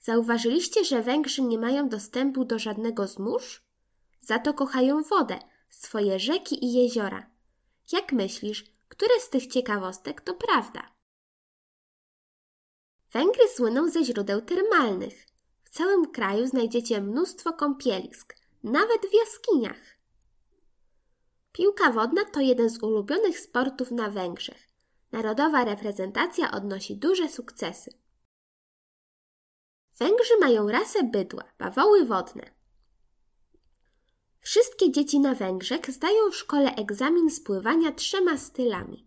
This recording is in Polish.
Zauważyliście, że Węgrzy nie mają dostępu do żadnego z mórz? Za to kochają wodę, swoje rzeki i jeziora. Jak myślisz, które z tych ciekawostek to prawda? Węgry słyną ze źródeł termalnych. W całym kraju znajdziecie mnóstwo kąpielisk, nawet w jaskiniach. Piłka wodna to jeden z ulubionych sportów na Węgrzech. Narodowa reprezentacja odnosi duże sukcesy. Węgrzy mają rasę bydła, bawoły wodne. Wszystkie dzieci na Węgrzech zdają w szkole egzamin z pływania 3 stylami.